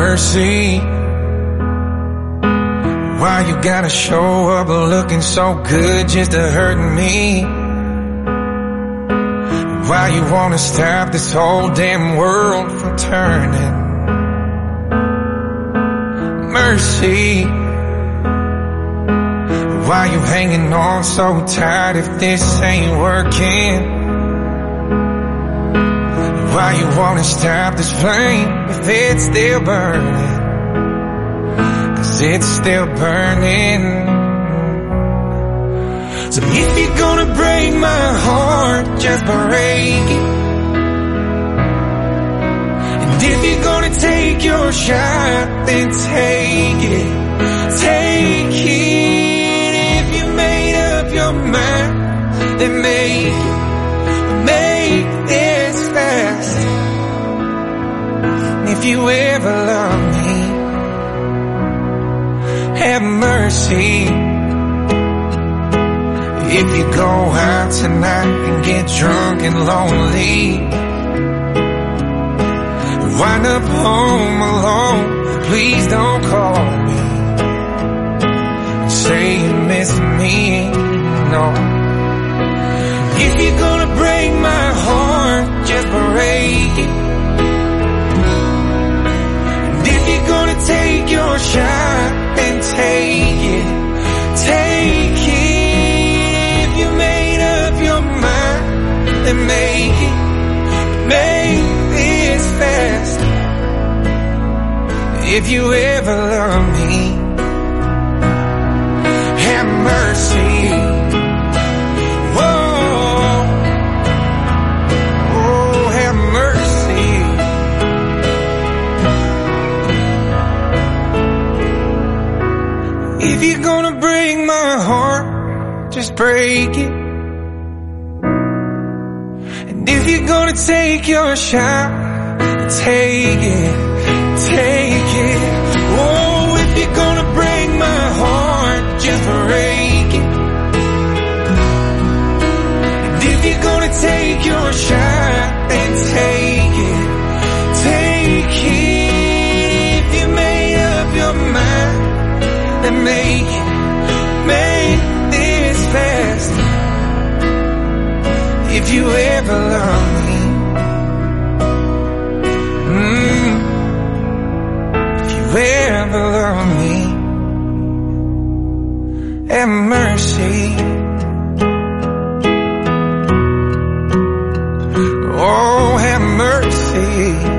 mercy. Why you gotta show up looking so good just to hurt me? Why you wanna stop this whole damn world from turning? Mercy. Why you hanging on so tight if this ain't working? Why you wanna stop this flame if it's still burning? 'Cause it's still burning. So if you're gonna break my heart, just break it. And if you're gonna take your shot, then take it. Take it. If you made up your mind, then make it. Make this fast. And if you ever love me, have mercy. If you go out tonight and get drunk and lonely, wind up home alone, please don't call me and say you miss me, no. If you're gonna break my heart, just break it. And if you're gonna take your shot, then take it. Take it. If you made up your mind, then make it. Make this fast. If you ever love me, have mercy. If you're gonna break my heart, just break it. And if you're gonna take your shot, take it, take it. Oh, if you're gonna break my heart, just break it. And if you're gonna take your shot, then take it, take it. If you made up your mind, then make this fast. If you ever love me, if you ever love me, have mercy. Oh, have mercy.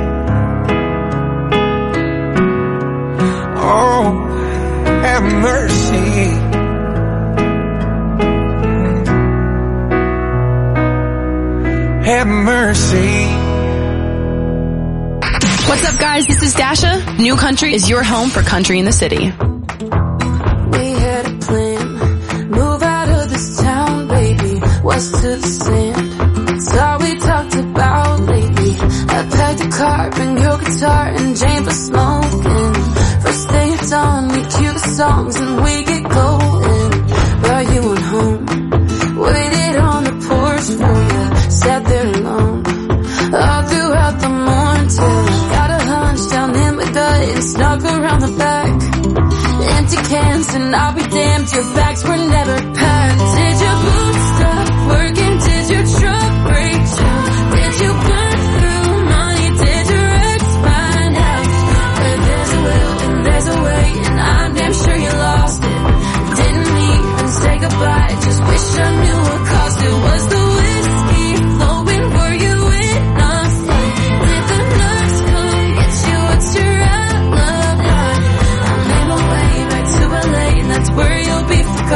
Oh, have mercy. Have mercy. What's up, guys? This is Dasha. New Country is your home for country in the city. We had a plan, move out of this town, baby, west to the sand. It's all we talked about lately. I packed a car, bring your guitar, and Jane for smoking. First day at dawn, we cue the songs and we get going. Brought you on home, waited on the porch for you, sat there alone all throughout the morning till I got a hunch down in my gut and snuck around the back. Empty cans and I'll be damned, your bags were never packed. Did your boots stop working? Did your truck break down? Did you burn through money? Did your ex find out? But there's a will and there's a way, and I'm damn sure you lost it. Didn't even say goodbye, just wish I knew what caused it. Was the whiskey flowing? Were you in a fight? Did the nurse come get you? What's your outlook like? I made my way back to LA, and that's where you'll be forgotten.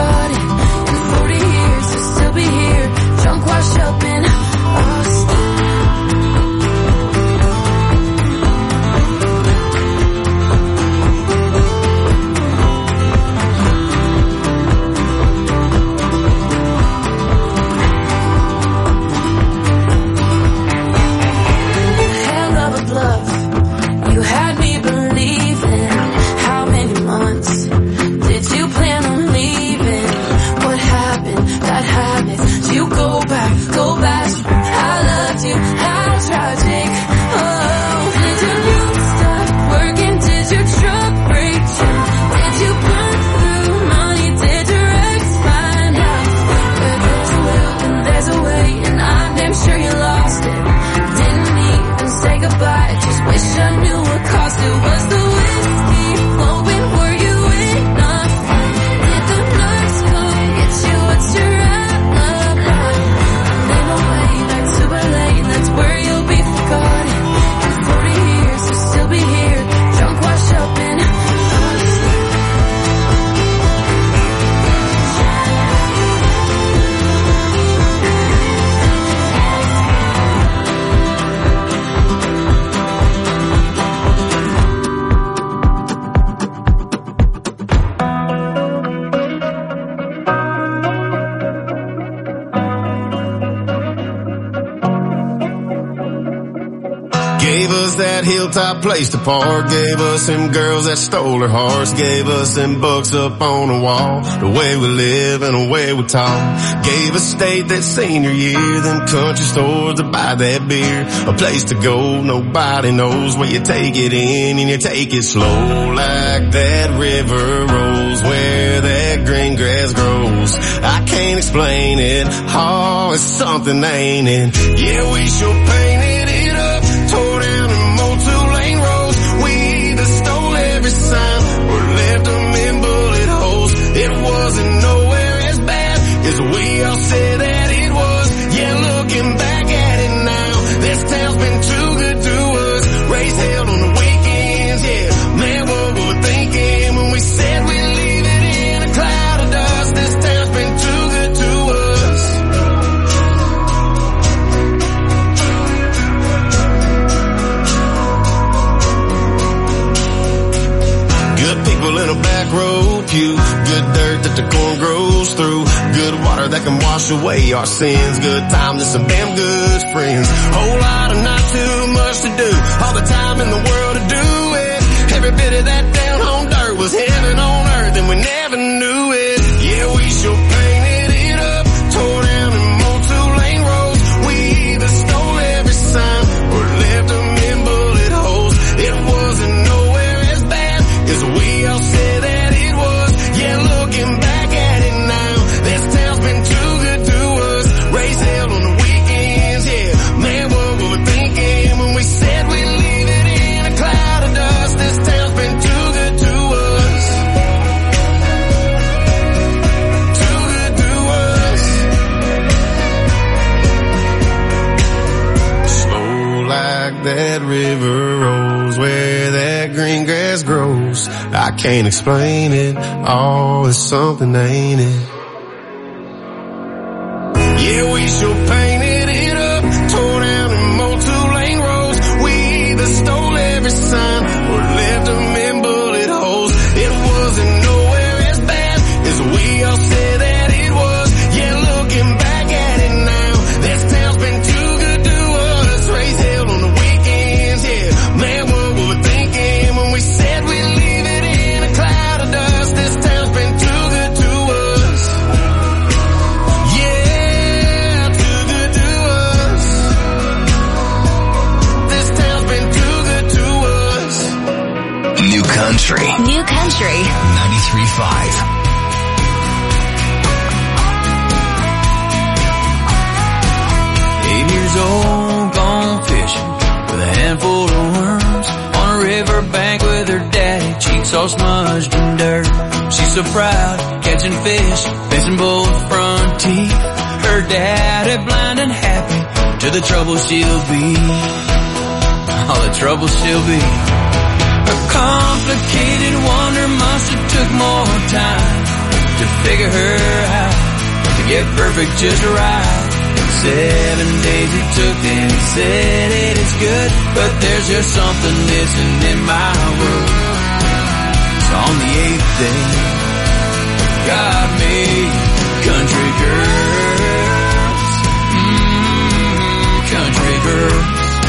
Gave us that hilltop place to park. Gave us them girls that stole our hearts. Gave us them books up on the wall. The way we live and the way we talk. Gave us state that senior year. Them country stores to buy that beer. A place to go, nobody knows where you take it in and you take it slow. Like that river rolls where that green grass grows. I can't explain it. Oh, it's something, ain't it? Yeah, we sure painted it up. Tore down and mowed 2-lane roads. We either stole every sign or left them in bullet holes. It wasn't nowhere as bad as we all said that it was. Yeah, looking back at it now, this town's been too good to us. Raised hell on the weekends, yeah. Man, what we were thinking when we said we'd leave it in a cloud of dust. This town's been too good to us. Good people in a back row pew. Good dirt that the corn grows through. Good water that can wash away our sins. Good time to some damn good friends. Whole lot of not too much to do. All the time in the world to do it. Every bit of that down home dirt was heaven on earth and we never knew it. Yeah, we sure painted it up. Tore down and mowed 2-lane roads. We either stole every sign or left them in bullet holes. It wasn't nowhere as bad as we all said that it was. Yeah, looking back at it now, this town's been too good to us. Raised hell on the weekends, yeah. Man, what we were thinking when we said we'd leave it in a cloud of dust. This town's been too good to us. Too good to us. Slow like that river rolls where that green grass grows. I can't explain it. Oh, it's something, ain't it? Yeah, we sure painted it up. Tore down and mowed 2-lane roads. We either stole every sign or left them in bullet holes. It wasn't nowhere as bad as we all said that it was. Yeah, looking back at it now, this town's been too good to us. Raised hell on the weekends, yeah. Man, what we were thinking when we said we'd leave it in a cloud of dust. This town's been too good to us. Yeah, too good to us. This town's been too good to us. New Country. New Country. 93.5. 8 years old, gone fishing with a handful of worms on a riverbank with her daddy, cheeks all smudged in dirt. She's so proud, catching fish, missing both front teeth. Her daddy blind and happy to the trouble she'll be. All the trouble she'll be. A complicated wonder must have took more time to figure her out, to get perfect just right. 7 days it took, then he said it is good, but there's just something missing in my world. So on the 8th day, God made country girls, country girls.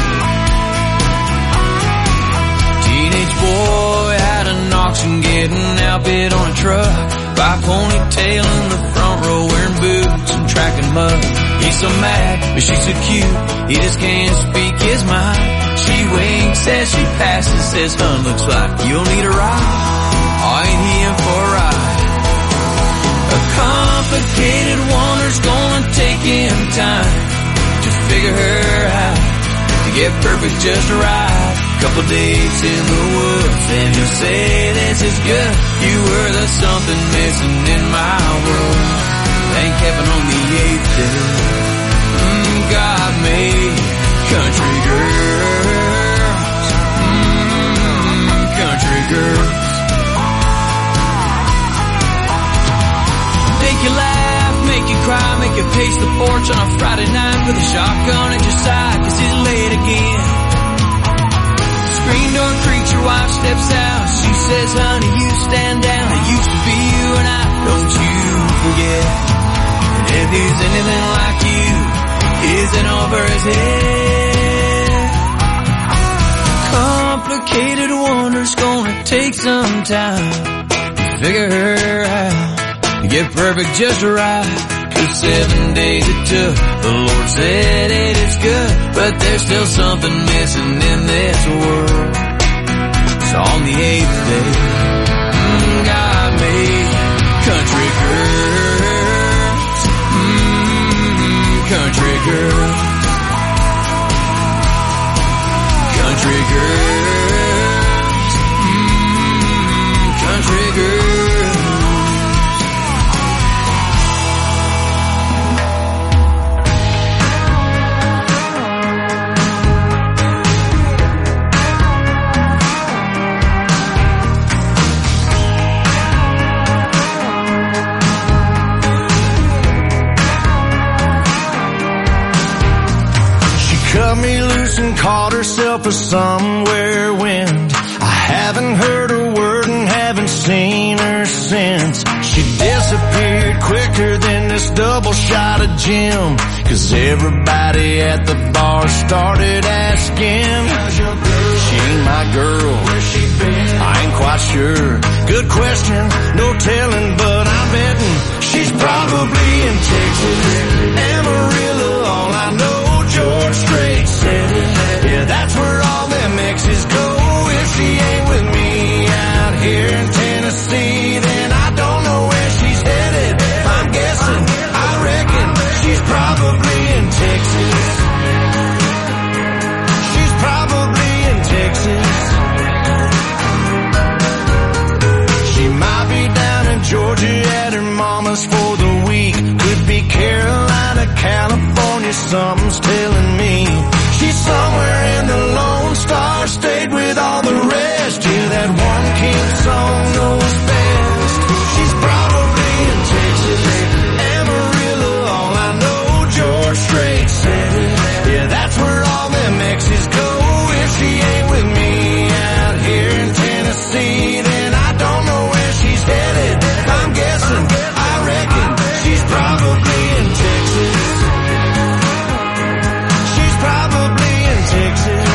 Teenage boy at an auction getting outbid on a truck by a ponytail in the front row wearing boots and tracking mud. He's so mad, but she's so cute, he just can't speak his mind. She winks as she passes, says, "Hun, looks like you'll need a ride." Oh, ain't he in for a ride? A complicated wonder's gonna take him time to figure her out, to get perfect just right. Couple days in the woods, and you'll say this is good. You were the something missing in my world. Thank heaven on the 8th day, God made country girls, country girls. Make you laugh, make you cry, make you pace the porch on a Friday night with a shotgun at your side, 'cause it's late again. Screen door creaks, your wife steps out. She says, "Honey, you stand down. It used to be you and I, don't you forget." And if he's anything like you, isn't over his head. take some time to figure her out, to get perfect just right. 'Cause 7 days it took, the Lord said it is good, but there's still something missing in this world. So on the 8th day, God made country girls, country girls, country girls, country girls. Cut me loose and caught herself a somewhere wind. I haven't heard a word and haven't seen her since. She disappeared quicker than this double shot of gin. 'Cause everybody at the bar started asking, she ain't my girl, where's she been? I ain't quite sure. Good question, no telling, but I'm betting she's probably in Texas. Amarillo, all I know, George Strait said it. Yeah, that's where all them exes go. If she ain't with me out here in Tennessee, then I don't know where she's headed. I'm guessing, I reckon she's probably in Texas. She's probably in Texas. She might be down in Georgia at her mama's for the week. Could be Carolina, California, something's telling me. She's somewhere in the Lone Star State with all the rest. Yeah, that one king song knows best. She's probably in Texas. Amarillo, all I know, George Strait said it. Yeah, that's where all them exes go. If she ain't with me out here in Tennessee, then I don't know where she's headed. I'm guessing, I reckon she's probably in Texas. She's probably in Texas.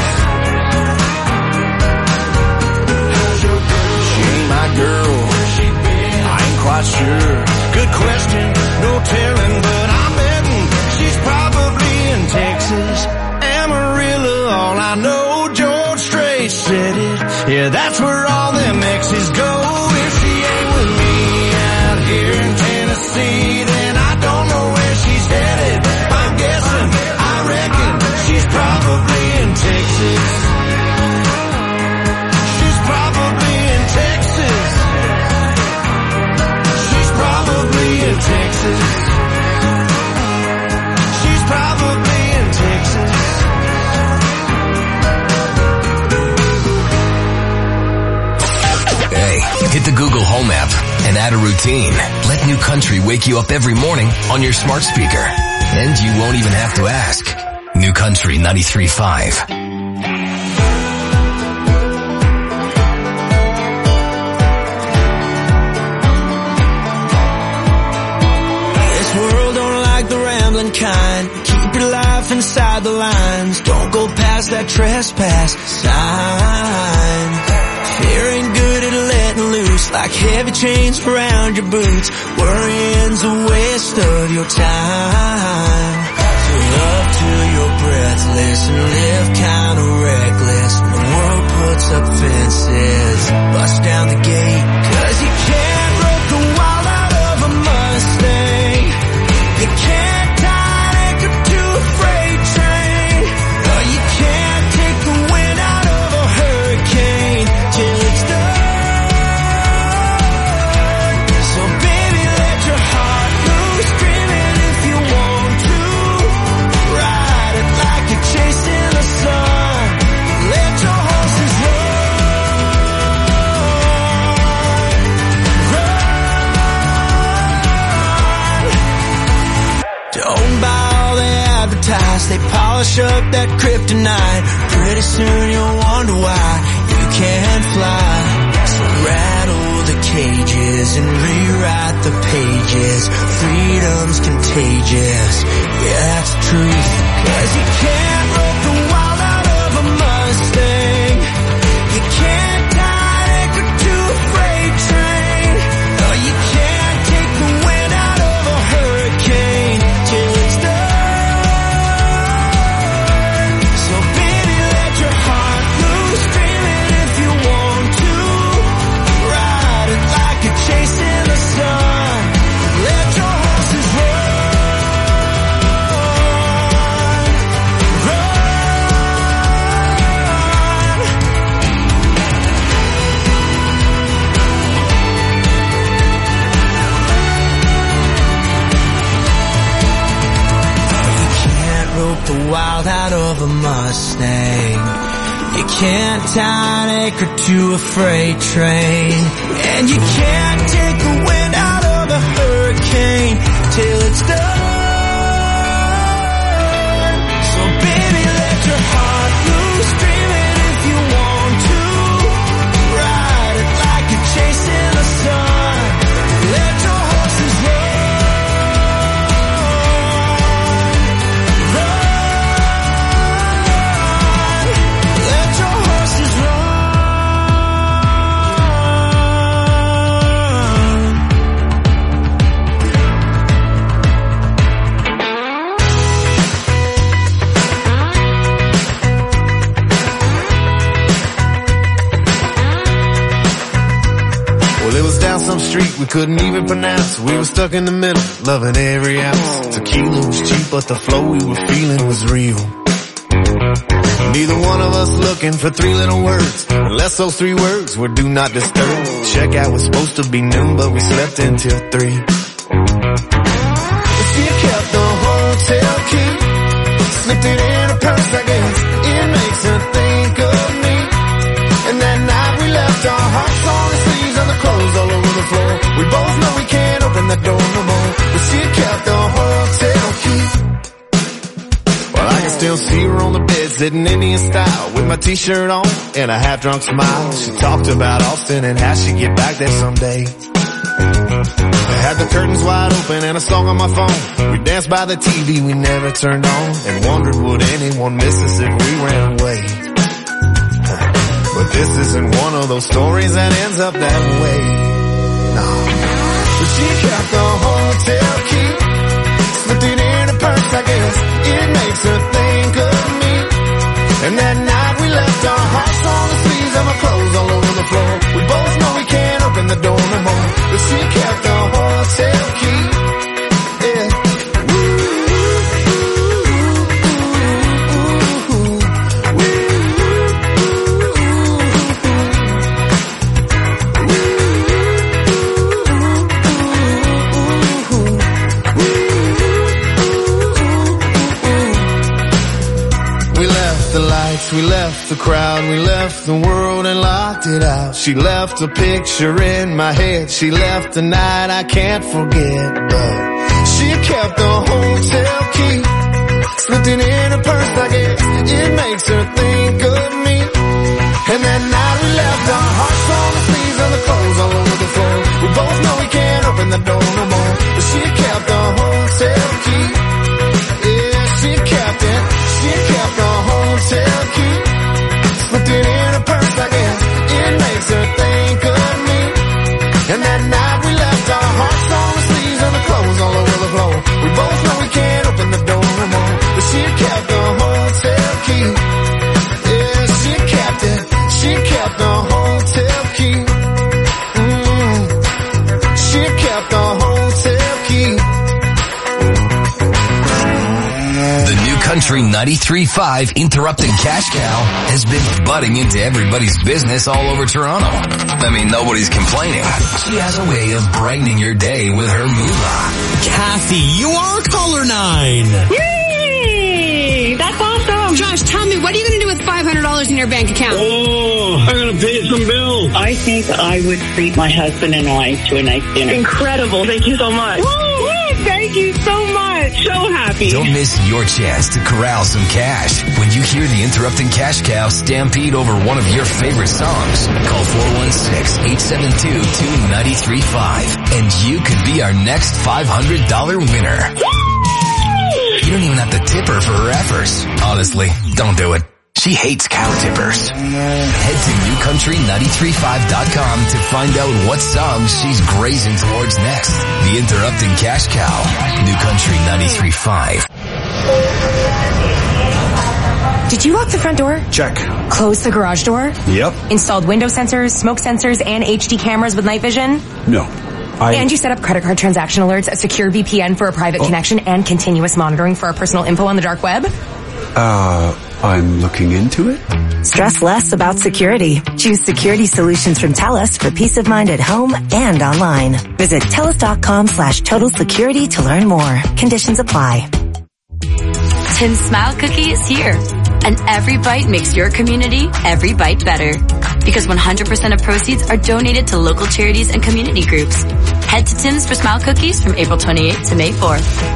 She ain't my girl, I ain't quite sure. Good question, no telling, but I'm betting she's probably in Texas. Amarillo, all I know, George Strait said it. Yeah, that's where all them exes go. If she ain't with me out here in Tennessee, then I don't know where she's headed. I'm guessing, I reckon she's probably in Texas. She's probably in Texas. She's probably in Texas. She's probably in Texas. Hey, hit the Google Home app and add a routine. Let New Country wake you up every morning on your smart speaker. And you won't even have to ask. New Country 93.5. This world don't like the rambling kind. Keep your life inside the lines. Don't go past that trespass sign. Fear ain't good at letting loose, like heavy chains around your boots. Worrying's a waste of your time. So love till you're breathless and live kinda reckless. When the world puts up fences, bust down the gate. 'Cause you can't rope the wild out of a Mustang. You can't tie an anchor to a freight train. Or you can't take the wind out of a hurricane till it's done. So baby, let your heart go screaming if you want to. Ride it like you're chasing the sun. Let your horses run. Don't buy all they advertise. They polish up that kryptonite. Pretty soon you'll wonder why you can't fly. So rattle the cages and rewrite the pages. Freedom's contagious. Yeah, that's the truth. 'Cause you can't rope the wild out of a Mustang. You can't tie an anchor let the wild out of a Mustang. You can't tie an anchor to a freight train. And you can't take the wind out of a hurricane till it's done. So baby, let your heart loose, dream it if you want to. Ride it like you're chasing the sun. Let your horses run. Some street we couldn't even pronounce. We were stuck in the middle, loving every ounce. Tequila was cheap, but the flow we were feeling was real. Neither one of us looking for three little words, unless those three words were do not disturb. Checkout was supposed to be noon, but we slept until 3. She kept the hotel key, slipped it in her purse, I guess. It makes her think of me. And that night we left our hearts on the sleeves and the clothes all over the floor. We both know we can't open that door no more, but she kept the hotel key. Well, I can still see her on the bed, sitting Indian style, with my t-shirt on and a half-drunk smile. She talked about Austin and how she'd get back there someday. I had the curtains wide open and a song on my phone. We danced by the TV we never turned on, and wondered would anyone miss us if we ran away. But this isn't one of those stories that ends up that way. No. But she kept the hotel key, slipped it in her purse, I guess. It makes her think of me. And that night we left our hearts on the sleeves and our clothes all over the floor. We both know we can't open the door no more, but she kept the hotel key. Yeah. We left the crowd, we left the world and locked it out. She left a picture in my head, she left the night I can't forget. But she kept the hotel key, slipped it in her purse, I guess. It makes her think of me. And that night we left our hearts on the sleeves and the clothes all over the floor. We both know we can't open the door no more, but she kept the hotel key. Yeah, she kept it. She kept the hotel key, slipped it in her purse, I guess. It makes her think of me. And that night we left our hearts on the sleeves and the clothes all over the floor. We both know we can't open the door no more, but she kept the hotel key. Yeah, she kept it. She kept the hotel key. She kept the hotel key. The New Country 93.5 Interrupting Cash Cow has been butting into everybody's business all over Toronto. I mean, nobody's complaining. She has a way of brightening your day with her moolah. Kathy, you are caller 9. Yay! That's awesome. Josh, tell me, what are you going to do with $500 in your bank account? Oh, I'm going to pay some bills. I think I would treat my husband and I to a nice dinner. Incredible. Thank you so much. Woo! Thank you so much. So happy. Don't miss your chance to corral some cash when you hear the Interrupting Cash Cow stampede over one of your favorite songs. Call 416-872-2935 and you could be our next $500 winner. You don't even have to tip her for her efforts. Honestly, don't do it. She hates cow tippers. Head to newcountry935.com to find out what songs she's grazing towards next. The Interrupting Cash Cow. New Country 93.5. Did you lock the front door? Check. Close the garage door? Yep. Installed window sensors, smoke sensors, and HD cameras with night vision? No. And you set up credit card transaction alerts, a secure VPN for a private connection, and continuous monitoring for our personal info on the dark web? I'm looking into it. Stress less about security. Choose security solutions from TELUS for peace of mind at home and online. Visit TELUS.com/total security to learn more. Conditions apply. Tim's Smile Cookie is here. And every bite makes your community every bite better. Because 100% of proceeds are donated to local charities and community groups. Head to Tim's for Smile Cookies from April 28th to May 4th.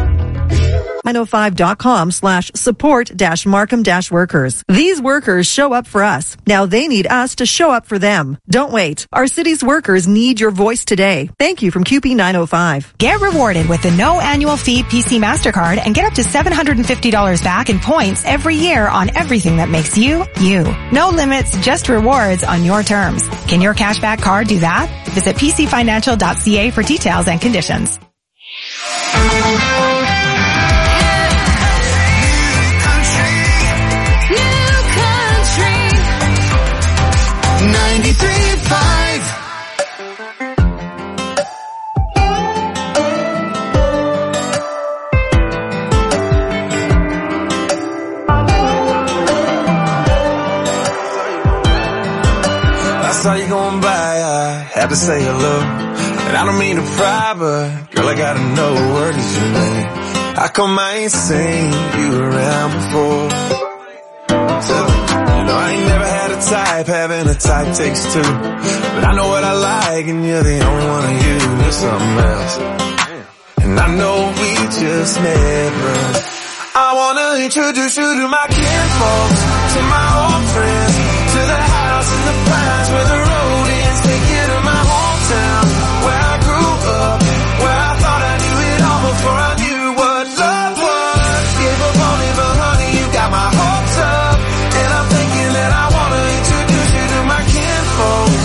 905.com/support-Markham-workers. These workers show up for us. Now they need us to show up for them. Don't wait. Our city's workers need your voice today. Thank you from QP 905. Get rewarded with the no annual fee PC MasterCard and get up to $750 back in points every year on everything that makes you, you. No limits, just rewards on your terms. Can your cashback card do that? Visit pcfinancial.ca for details and conditions. I saw you going by, I had to say hello. And I don't mean to pry, but girl, I gotta know, what is your name? How come I ain't seen you around before? You know, I ain't never had a type, having a type takes two. But I know what I like, and you're the only one of you. You're something else. And I know we just never. I wanna introduce you to my kinfolks, to my old friends, to the house in the pines where the road ends. Take you to my hometown, where I grew up, where I thought I knew it all before I knew what love was. Gave up on me, but honey, you got my hopes up. And I'm thinking that I wanna introduce you to my kinfolks.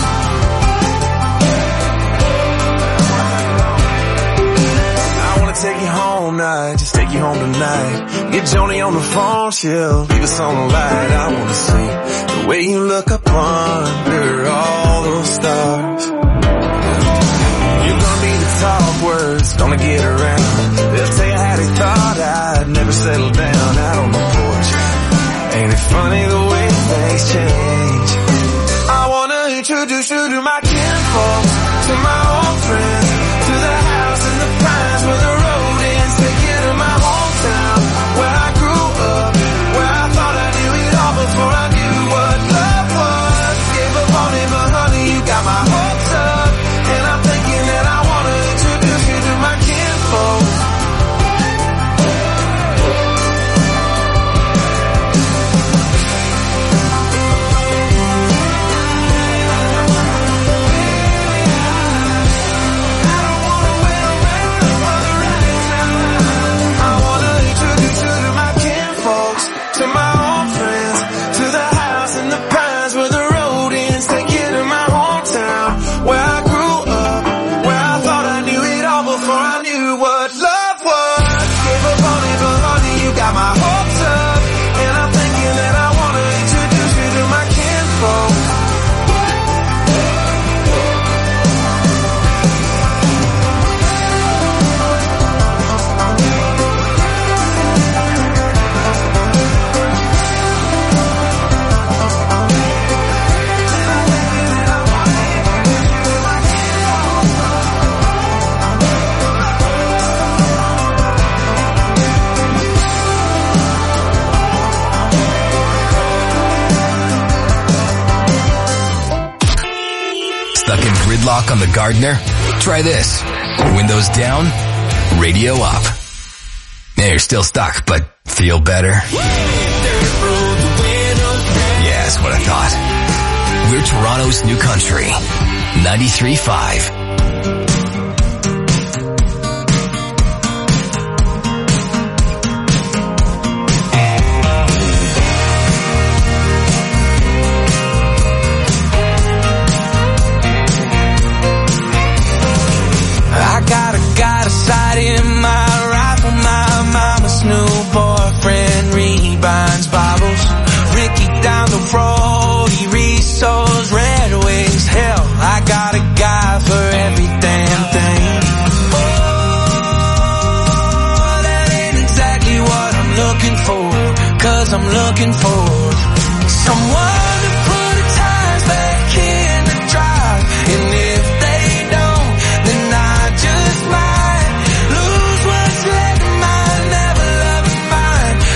I wanna take you home night, just take you home tonight. Get Joni on the phone, she'll leave us on the light. I wanna see the way you look up under all those stars. You're gonna be the top words, gonna get around. They'll tell you how they thought I'd never settle down out on the porch. Ain't it funny the way things change? I wanna introduce you to my kinfolks, to my old friends, to the house in the pines where the road ends. Take you to my hometown, where I grew up, where I thought I knew it all before I knew what love was. Gave up on it, but honey, you got my hopes up. And I'm thinking that I wanna introduce you to my kinfolks. To my old friends, to the house in the pines where the road ends. Take you to my hometown, where I grew up, where I thought I knew it all before I knew what love was. Gave up on it, but honey, you got my hopes up. And I'm thinking that I wanna introduce you to my kinfolk. Stuck in gridlock on the Gardner? Try this. Windows down, radio up. Yeah, you're still stuck, but feel better? Yeah, that's what I thought. We're Toronto's New Country. 93.5. Got a sight in my rifle, my mama's new boyfriend rebinds Bibles. Ricky down the road, he resows Red Wings. Hell, I got a guy for every damn thing. Oh, that ain't exactly what I'm looking for, 'cause I'm looking for someone to put the tires back in the drive. And if they don't, then I just might lose what's left of mine, never loving mine.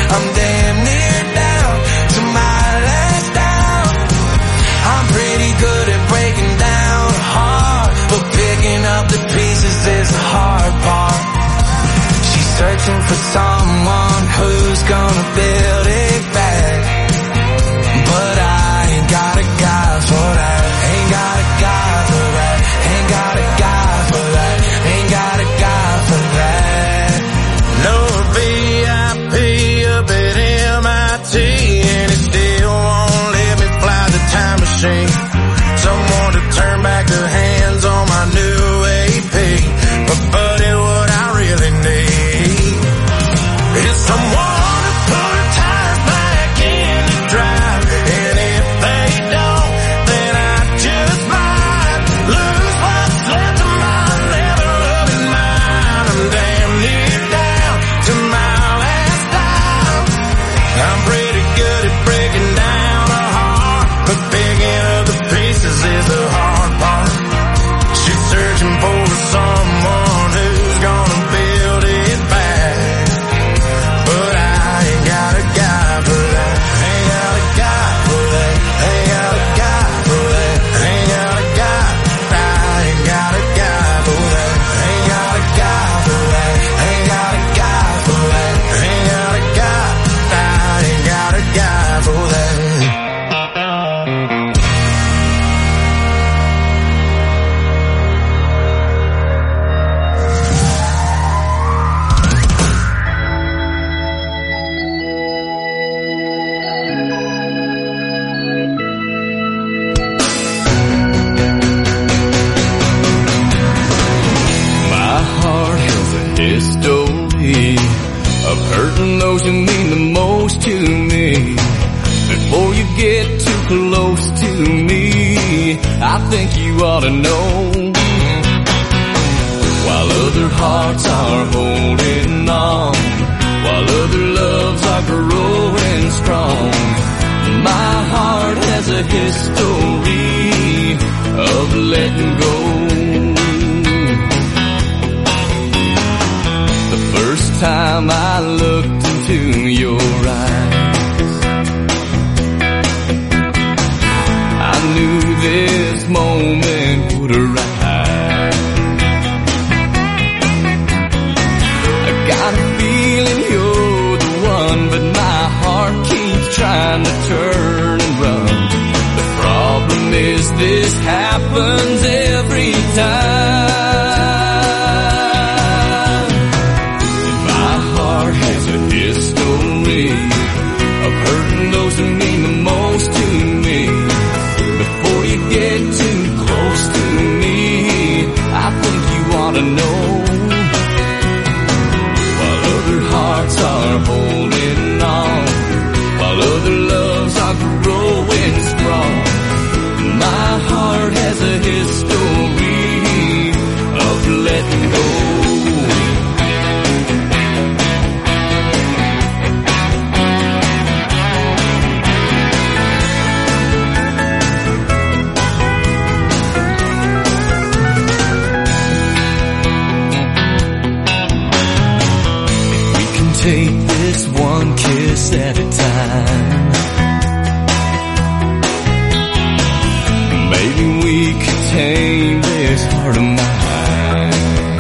who's gonna build it back. But I ain't got a guy for that. Ain't got a guy for that. Ain't got a guy for that. Ain't got a guy for that. No VIP up at MIT, and it still won't let me fly the time machine. Someone to turn back the hands on my new AP. But buddy, what I really need is someone to put her tires back in the drive. And if they don't, then I just might lose what's left of my never loving mind. I'm damn near down to my last dime. I'm pretty good at breaking down a heart, but picking up the pieces is the hard part. She's searching for someone who's gonna build it back. But I ain't got a guy for that. Ain't got a guy for that. Ain't got a guy for that. Ain't got a guy. I ain't got a guy for that. Ain't got a guy for that. Ain't got a guy for that. Ain't got a guy. I ain't got a guy for that. My heart has a history of hurting those who mean the most to me. Before you get too close to me, I think you ought to know. While other hearts are holding on, while other loves are growing strong, my heart has a history of letting go. The first time I looked into your eyes, I knew this moment would arrive. I got a feeling you're the one, but my heart keeps trying to turn and run. The problem is this happens every time. And my heart has a history of hurting those who mean the most to me. Before you get too close to me, I think you ought to know. While other hearts are holding on, while other loves are growing strong, my heart has a history of letting go. Take this one kiss at a time. Maybe we could tame this heart of mine.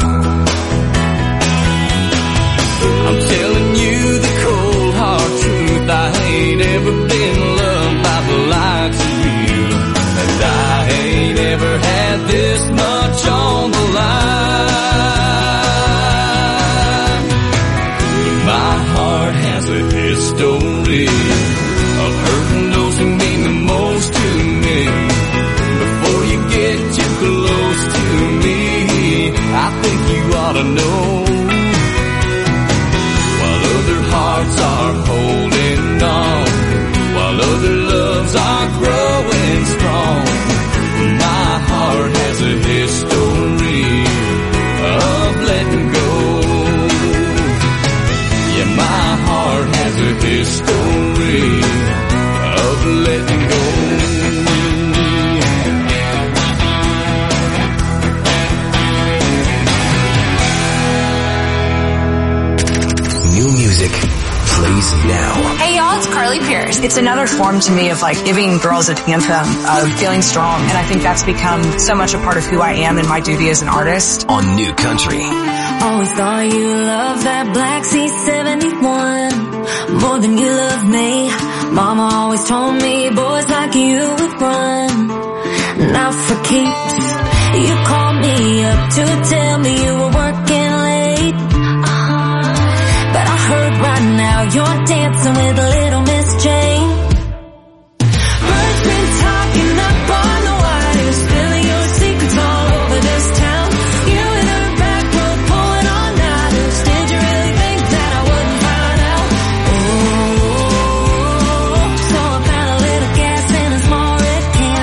I'm telling you the cold hard truth, I ain't ever been loved by the likes of you, and I ain't ever had this much on the line. My heart has a history of hurting those who mean the most to me. Before you get too close to me, I think you ought to know. While other hearts are holding on, while other loves are growing strong, my heart has a history of letting go. Yeah, my heart has a history of letting go. New music plays now. Hey y'all, it's Carly Pierce. It's another form to me of like giving girls an anthem of feeling strong, and I think that's become so much a part of who I am and my duty as an artist. On New Country. Always thought you loved that Black C71. always told me boys like you would run, not for keeps. You called me up to tell me you were working late, but I heard right now you're dancing with little Miss Jane. Birds been talking up on the wire, spilling your secrets all over this town. You in the back row pulling all nighters. Did you really think that I wouldn't find out? Oh, so I found a little gas in a small red can.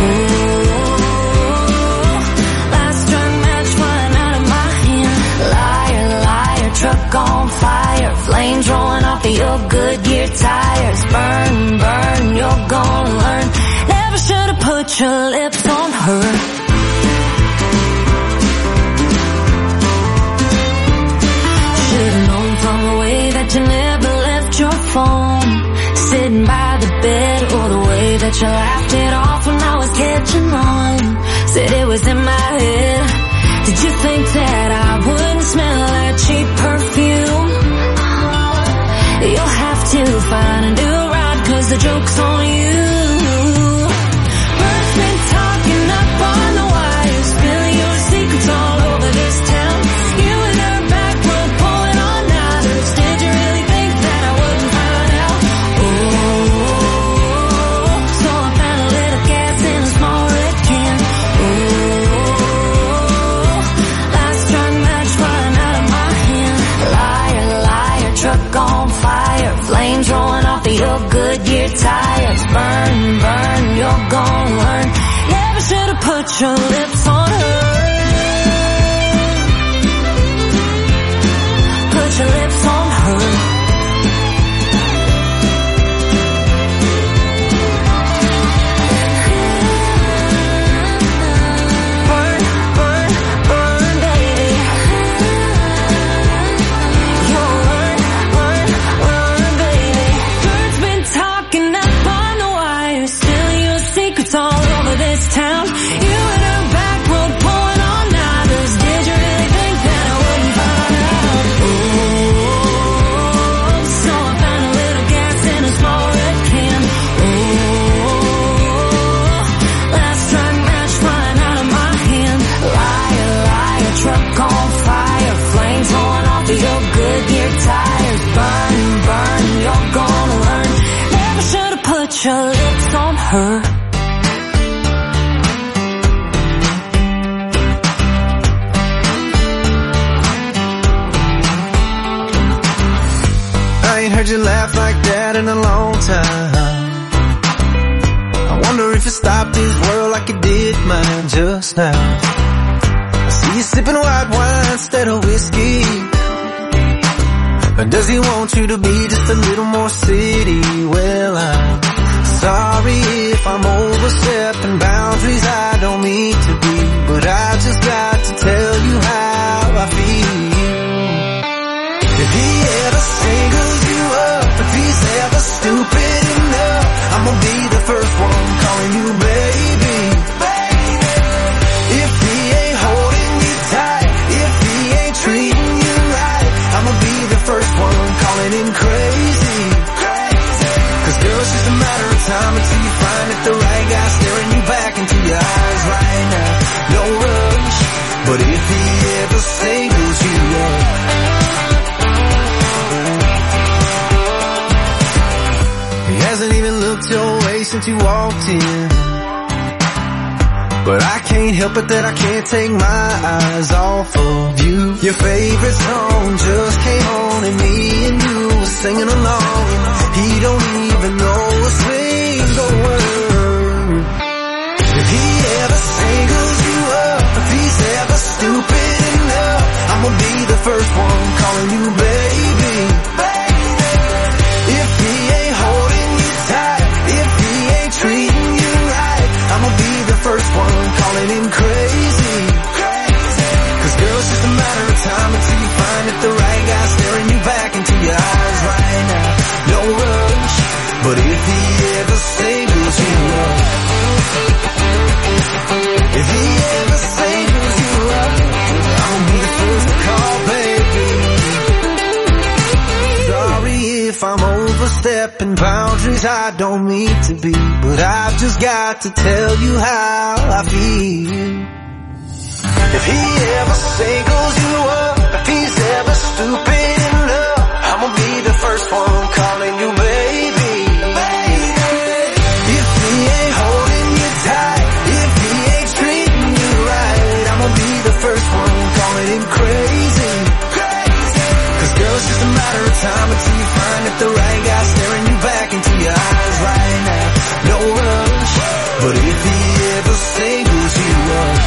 Oh, last drunk match flying out of my hand. Liar, liar, truck on fire, flames rolling off of your Goodyear tires. Burn, burn, you're gonna learn. Never should have put your lips on her. Should've known from the way that you never left your phone, sitting by the bed, or the way that you laughed it off when I was catching on. Said it was in my head. Did you think that I wouldn't smell that cheap perfume? You'll have to find a new ride, 'cause the joke's on you. Birds been talking up on the wire, spilling your secrets all over this town. You in the back row pulling all nighters. Did you really think that I wouldn't find out? Oh, so I found a little gas in a small red can. Oh, last drunk match flying out of my hand. Liar, liar, truck on fire, flames rolling off of your Goodyear tires. Burn, burn, you're gonna learn. Never should have put your lips on her. Put your lips on her. Burn, burn, burn, baby. You'll learn, learn, learn, baby. Birds been talking up on the wire, spilling your secrets all over this town. You in her back road pulling all nighters. Did you really think that I wouldn't find out? Oh, so I found a little gas in a small red can. Oh, last drunk match flying out of my hand. Liar, liar, truck on fire, flames rolling off of your Goodyear tires. Burn, burn, you're gonna learn. Never should have put your lips on her. I ain't heard you laugh like that in a long time. I wonder if you stopped this world like you did mine just now. I see you sipping white wine instead of whiskey. Or does he want you to be just a little more city? Well, I'm sorry if I'm overstepping boundaries I don't mean to be, but I just got to tell you how I feel. If he ever singles you up, if he's ever stupid enough, I'ma be the first one calling you baby. If he ain't holding you tight, if he ain't treating you right, I'ma be the first one calling him crazy. 'Cause girl, it's just a matter of time until you find that the right guy staring you back into your eyes right now. No rush, but if he ever singles you up, he hasn't even looked your way since you walked in, but I can't help it that I can't take my eyes off of you. Your favorite song just came on and me and you were singing along. He don't even know a single word. If he ever singles you up, if he's ever stupid enough, I'ma be the first one calling you baby. If he ain't holding you tight, if he ain't treating you right, I'ma be the first one calling him crazy. 'Cause girl, it's just a matter of time until you find that the right guy staring you back into your eyes right now. No rush, but if he ever singles you up, if he ever singles you up, I'll be the first to call, baby. Sorry if if I'm overstepping boundaries I don't mean to be, but I've just got to tell you how I feel. If he ever singles you up, if he's ever stupid in love, I'ma be the first one calling you baby. If he ain't holding you tight, if he ain't treating you right, I'ma be the first one calling him crazy. Cause girl, it's just a matter of time until you find that the right guy staring you back into your eyes right now. No rush, but if he ever singles you up,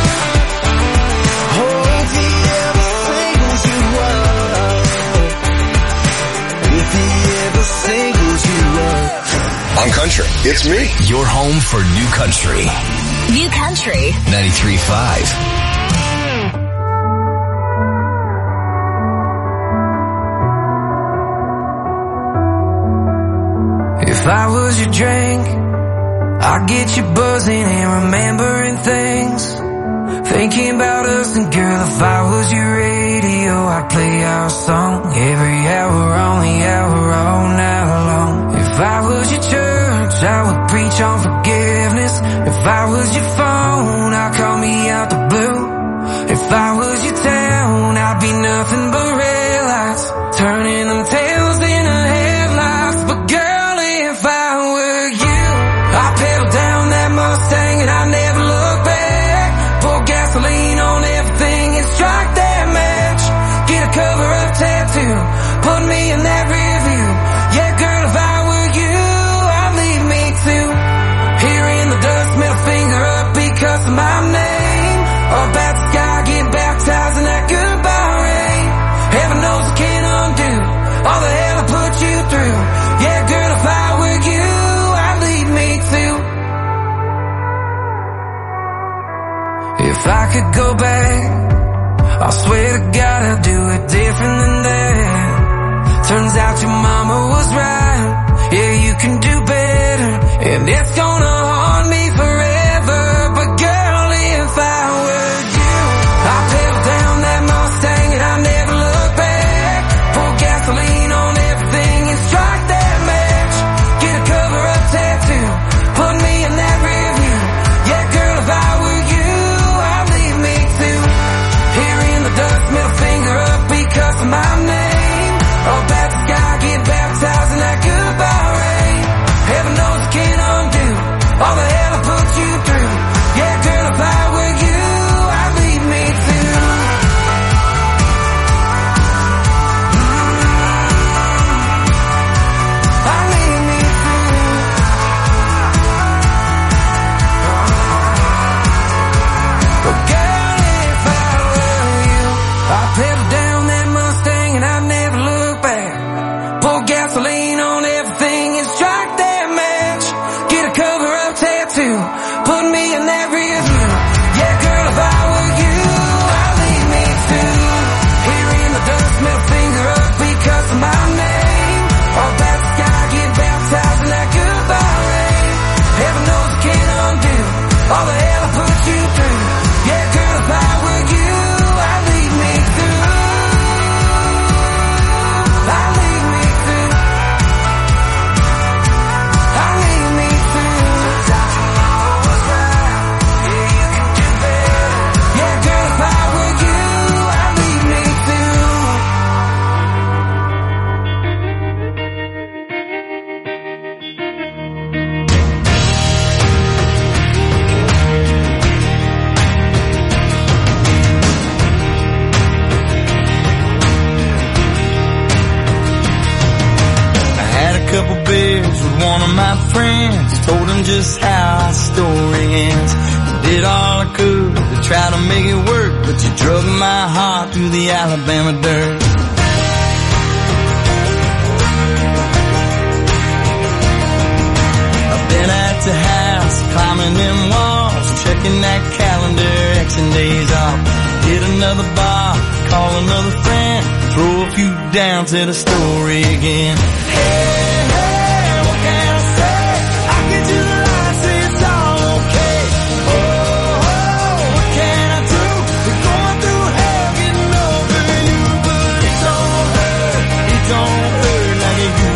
on Country, it's me. Your home for New Country. New Country 93.5. If I was your drink, I'd get you buzzing and remembering things, thinking about us. And girl, if I was your radio, I'd play our song every hour on the hour all night long. If I was your church, I would preach on forgiveness. If I was your phone, I'd call me out the blue. If I was your town, I'd be nothing but red lights, turning them tails into headlights. But girl, if I were you, I'd pedal down that Mustang and I'd never look back. Pour gasoline on everything and strike that match. Get a cover-up tattoo, put me in that rear view. Yeah, girl, if I were you, I'd leave me too. Here in the dust, middle finger up because of my name. Up at the sky, get baptized in that goodbye rain. Heaven knows I can't undo all the hell I put you through. Yeah, girl, if I were you, I'd leave me too. If I could go back, I swear to God I'd do it different than that. Turns out your mama was right. Yeah, you can do better, and it's gonna haunt me forever. But girl, if I were you, I'd pedal down that Mustang and I'd never look back. Pour gasoline on everything and strike that match. Get a cover-up tattoo, put me in that rear view. Yeah, girl, if I were you, I'd leave me too. Here in the dust, middle finger up because of my name. Up at the sky, get baptized in that goodbye rain. Heaven knows I can't undo all the hell I put you through. Yeah, girl, if I were you, I'd leave me too. I'd leave me too. But girl, if I were you, I'd pedal down that Mustang and I'd never look back. Pour gasoline on everything and strike that match. Get a cover-up tattoo, put me in that rear view. Yeah, girl, if I were you, I'd leave me too. Here in the dust, middle finger up because of my name. Up at the sky, get baptized in that goodbye rain. Heaven knows I can't undo all the hell I put you through. Yeah, girl, if I were you, I'd leave me too. I'd leave me too. I'd leave me too. Yeah, you can do better. Yeah, girl, if I were you, I'd leave me too. I had a couple beers with one of my friends, told him just how our story ends. Did all I could to try to make it work, but you drug my heart through the Alabama dirt. I've been at the house, climbing them walls, checking that calendar, Xing days off. Hit another bar, call another friend, throw a few down to the story again. Hey, hey, what can I say? I get to the line, say it's all okay. Oh, what can I do? We're going through hell, getting over you, but it don't hurt like it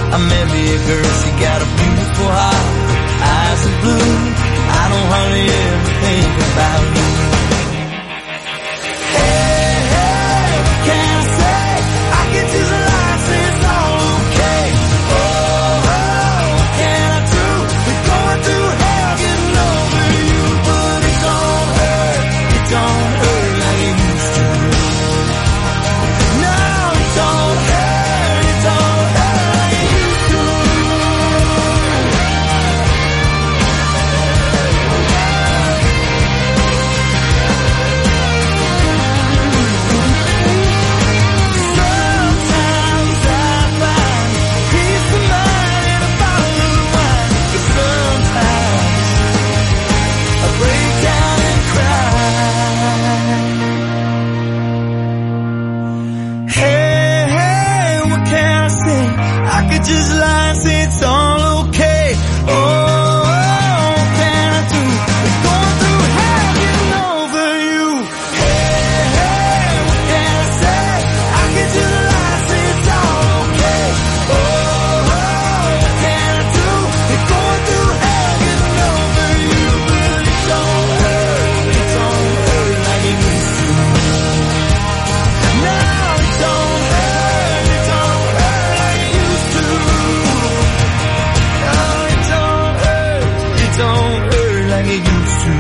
I met me a girl, she got a beautiful heart, eyes of blue. I don't hardly ever think about you. Hey, hey, what can I say? I can just lie and say it's all okay. Oh, oh, what can I do? We're going through hell getting over you, but it don't hurt. It don't hurt like it used to. No, it don't hurt. It don't hurt like it used to. Sometimes I find peace of mind in a bottle of wine, but sometimes I break down and cry. Hey, hey, what can I say? I could just lie and say it's all okay. Oh, what can I do? We're going through hell getting over you. Hey, hey, what can I say? I could just lie and say it's all okay. Oh, what can I do? We're going through hell getting over you, but it don't hurt. It don't hurt like it used to. No, it don't hurt. It don't hurt like it used to. No, it don't hurt. It don't hurt like it used to.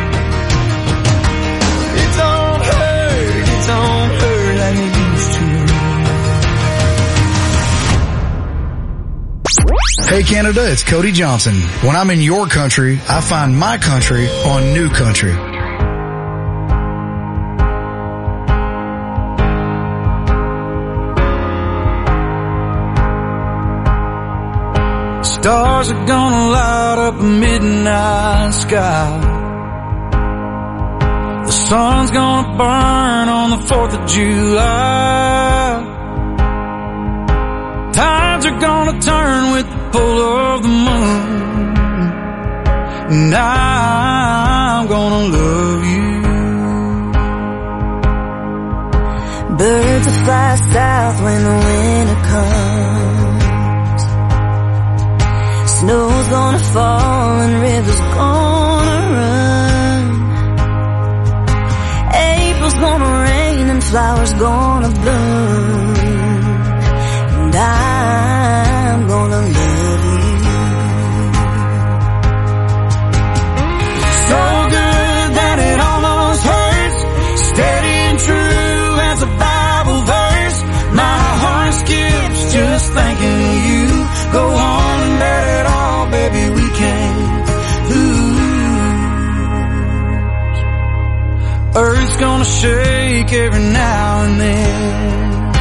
It don't hurt. It don't hurt like it used to. Hey Canada, it's Cody Johnson. When I'm in your country, I find my country on New Country. Stars are gonna light up a midnight sky. The sun's gonna burn on the 4th of July. Tides are gonna turn with the pull of the moon, and I'm gonna love you. Birds will fly south when the winter comes. Snow's gonna fall and rivers gonna run. April's gonna rain and flowers gonna bloom, and I'm gonna love you. So good that it almost hurts, steady and true as a Bible verse. My heart skips just thinking of you. Go on and let it all, baby, we can't lose. Earth's gonna shake every now and then.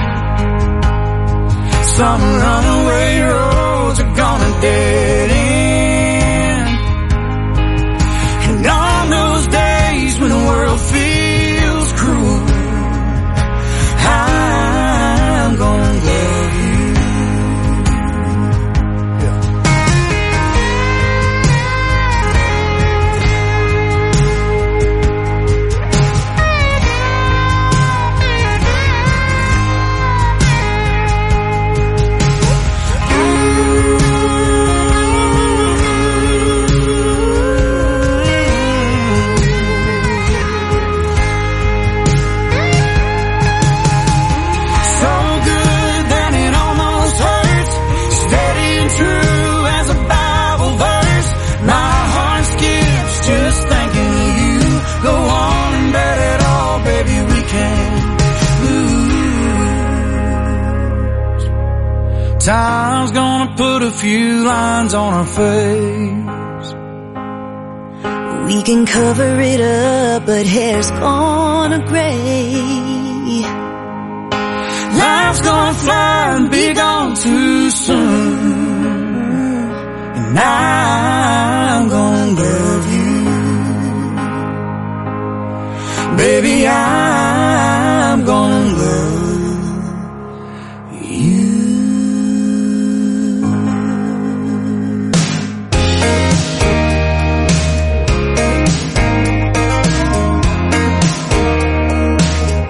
Some runaway roads are gonna dead end. And on those days when the world feels cruel, I'm gonna love you. Time's gonna put a few lines on our face. We can cover it up, but hair's gonna gray. Life's gonna fly and be gone too soon, and I'm gonna love you. Baby, I'm gonna love you.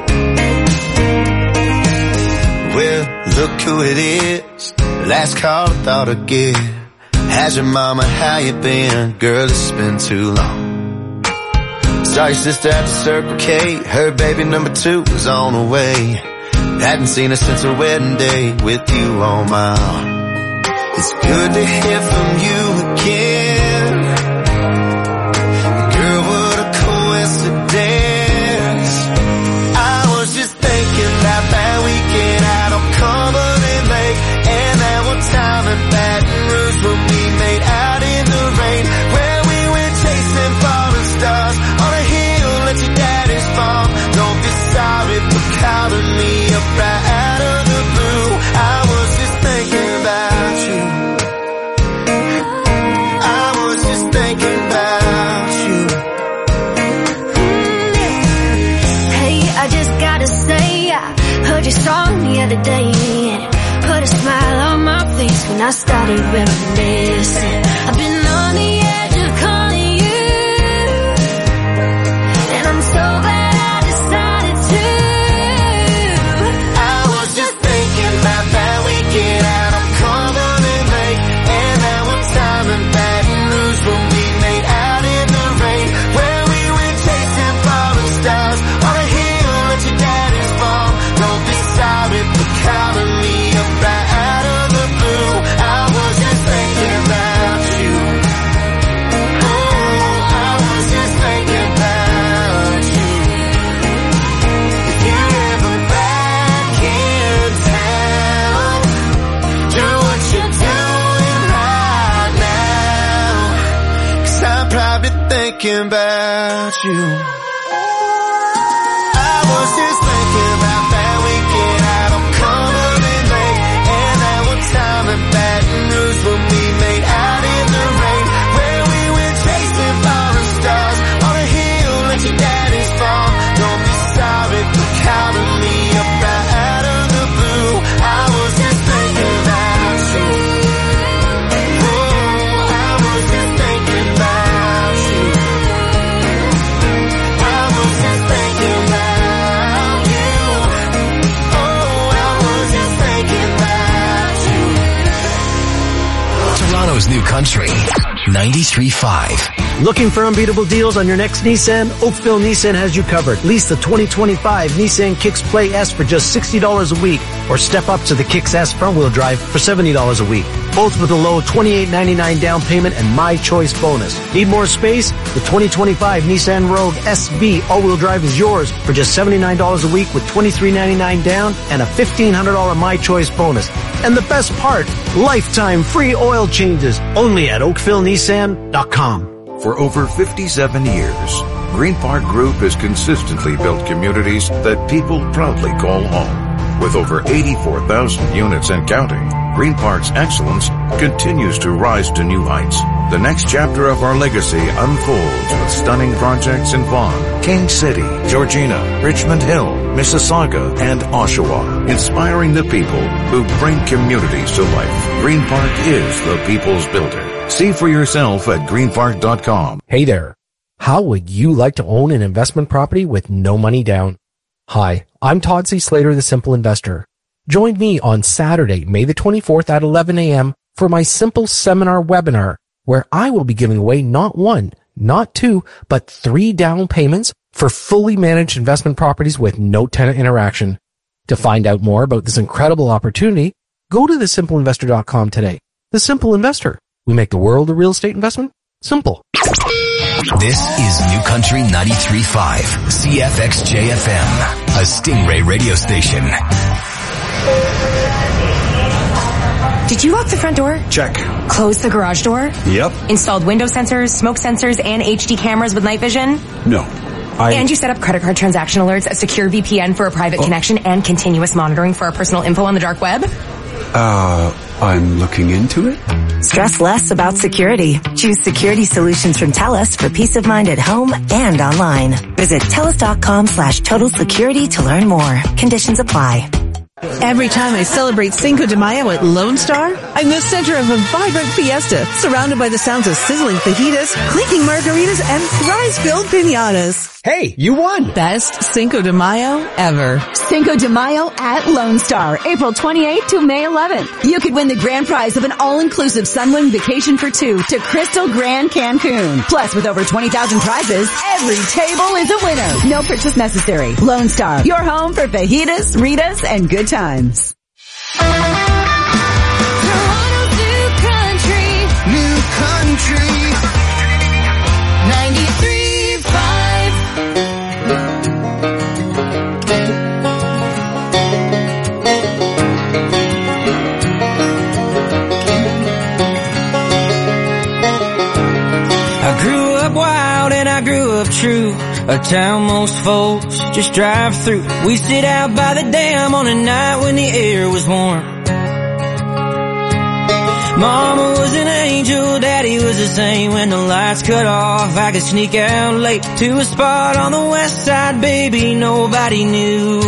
Well, look who it is. Last call thought I'd get. How's your mama, how you been? Girl, it's been too long. Saw your sister at the Circle K. Her baby number 2 was on the way. Hadn't seen her since her wedding day with you on my arm. It's good to hear from you again. Girl, what a coincidence. I was just thinking about that weekend out on Cumberland Lake, and that one time in Baton Rouge when we made out in the rain, where we went chasing falling stars on a hill at your daddy's farm. Don't be sorry for calling me up right out of the blue. I was just thinking about you. I was just thinking about you. Hey, I just gotta say, I heard your song the other day. Put a smile on my face when I started reminiscing. I've been on the edge of calling you, and I'm so glad I decided to. I was just thinking about that weekend out on Cumberland Lake, and that one time in Baton Rouge when we made out in the rain, where we went chasing falling stars on a hill at your daddy's farm. Don't be sorry for calling me up right out of the blue. I was just thinking about you. Oh, I was just thinking about you. If you're ever back in town, do what you're doing right now, 'cause I'm probably thinking about you. I was just thinking about that weekend out on Cumberland Lake, and that one time in Baton Rouge when we made out in the rain, where we went chasing falling stars on a hill at your daddy's farm. Don't be sorry for calling me up right out of the blue. I was just thinking about you. Oh, I was just thinking about you. I was just thinking about you. Oh, I was just thinking about you. Toronto's New Country, 93.5. Looking for unbeatable deals on your next Nissan? Oakville Nissan has you covered. Lease the 2025 Nissan Kicks Play S for just $60 a week, or step up to the Kicks S front-wheel drive for $70 a week. Both with a low $28.99 down payment and My Choice bonus. Need more space? The 2025 Nissan Rogue SV all-wheel drive is yours for just $79 a week with $23.99 down and a $1,500 My Choice bonus. And the best part, lifetime free oil changes only at OakvilleNissan.com. For over 57 years, Green Park Group has consistently built communities that people proudly call home. With over 84,000 units and counting, Green Park's excellence continues to rise to new heights. The next chapter of our legacy unfolds with stunning projects in Vaughan, King City, Georgina, Richmond Hill, Mississauga, and Oshawa, inspiring the people who bring communities to life. Green Park is the people's builder. See for yourself at greenpark.com. Hey there. How would you like to own an investment property with no money down? Hi, I'm Todd C. Slater, the Simple Investor. Join me on Saturday, May the 24th at 11 a.m. for my Simple Seminar webinar, where I will be giving away not one, not two, but 3 down payments for fully managed investment properties with no tenant interaction. To find out more about this incredible opportunity, go to thesimpleinvestor.com today. The Simple Investor. We make the world of real estate investment simple. This is New Country 93.5, CFXJ-FM, a Stingray radio station. Did you lock the front door? Check. Close the garage door? Yep. Installed window sensors, smoke sensors, and HD cameras with night vision? No. And you set up credit card transaction alerts, a secure VPN for a private connection, and continuous monitoring for our personal info on the dark web? I'm looking into it. Stress less about security. Choose security solutions from TELUS for peace of mind at home and online. Visit TELUS.com/total security to learn more. Conditions apply. Every time I celebrate Cinco de Mayo at Lone Star, I'm the center of a vibrant fiesta, surrounded by the sounds of sizzling fajitas, clinking margaritas, and prize-filled piñatas. Hey, you won! Best Cinco de Mayo ever. Cinco de Mayo at Lone Star, April 28th to May 11th. You could win the grand prize of an all-inclusive Sunwing vacation for two to Crystal Grand Cancun. Plus, with over 20,000 prizes, every table is a winner. No purchase necessary. Lone Star, your home for fajitas, ritas, and good times. Toronto's new country 93.5. I grew up wild and I grew up true, a town most folks just drive through. We sit out by the dam on a night when the air was warm. Mama was an angel, Daddy was the same. When the lights cut off, I could sneak out late to a spot on the west side, baby, nobody knew.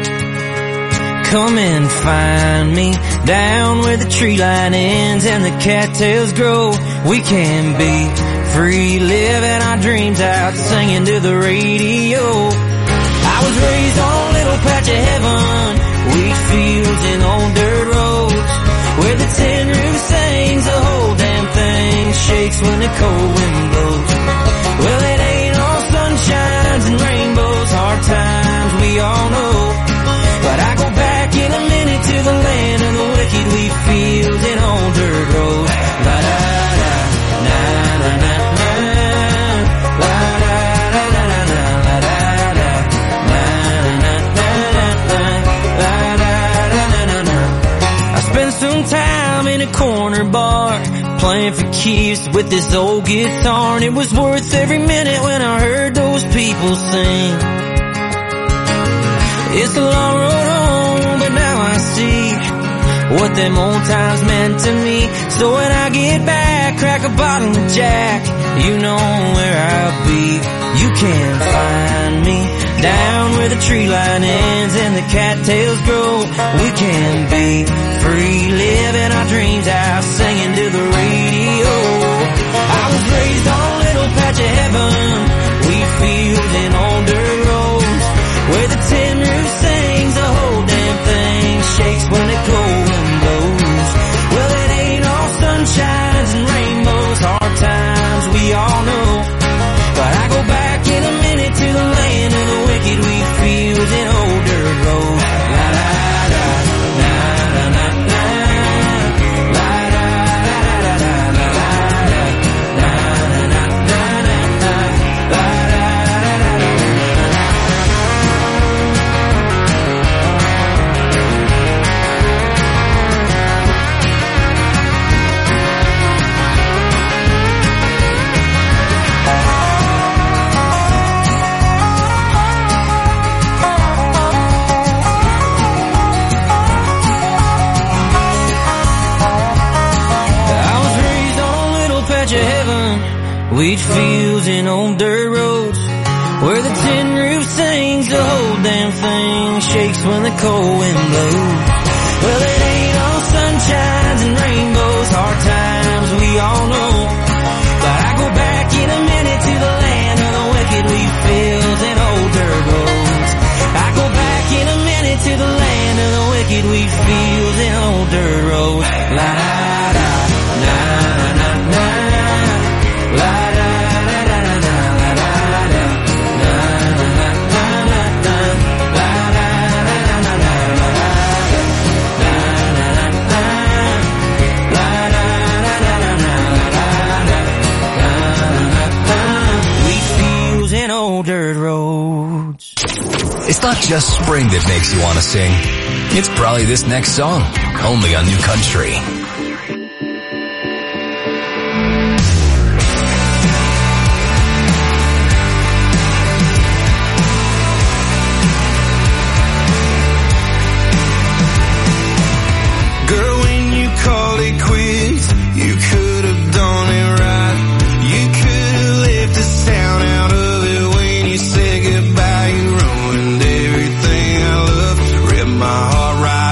Come and find me down where the tree line ends and the cattails grow. We can be free, living our dreams out, singing to the radio. I was raised on a little patch of heaven, wheat fields and old dirt roads, where the tin roof sings, the whole damn thing shakes when the cold wind blows. Well, it ain't all sunshines and rainbows, hard times we all know. But I go back in a minute to the land of the wicked, wheat fields and old dirt roads. La da da, na na na na, la da da da da da, la da da, na na na na, la da da da da. I spent some time in a corner bar, playing for keeps with this old guitar, and it was worth every minute when I heard those people sing. It's a long road home, but now I see what them old times meant to me. So when I get back, crack a bottle of Jack, you know where I'll be. You can find me down where the tree line ends and the cattails grow. We can be free, living our dreams out, singing to the radio. I was raised on a little patch of heaven, wheat fields and old dirt roads, where the tin roof sings, the whole damn thing shakes when the cold wind blows. Well, it ain't all sunshines and rainbows, hard times we all know. But I go back in a minute to the land of the wicked, wheat fields and old dirt roads. La da da, na na na na, la da da da da, la da da, na na na na na, la da da da da. Wheat fields and old dirt roads, where the tin roof sings, the whole damn thing shakes when the cold wind blows. Well, it ain't all sunshines and rainbows, hard times we all know. But I go back in a minute to the land of the wicked, wheat fields and old dirt roads. I go back in a minute to the land of the wicked, wheat fields and old dirt roads. La da da, na na na, la da. Dirt roads. It's not just spring that makes you want to sing. It's probably this next song, only on New Country. Girl, when you called it quits, you could have done it right. You could have left the sound out of it when you said goodbye. You ruined everything I loved, ripped my heart right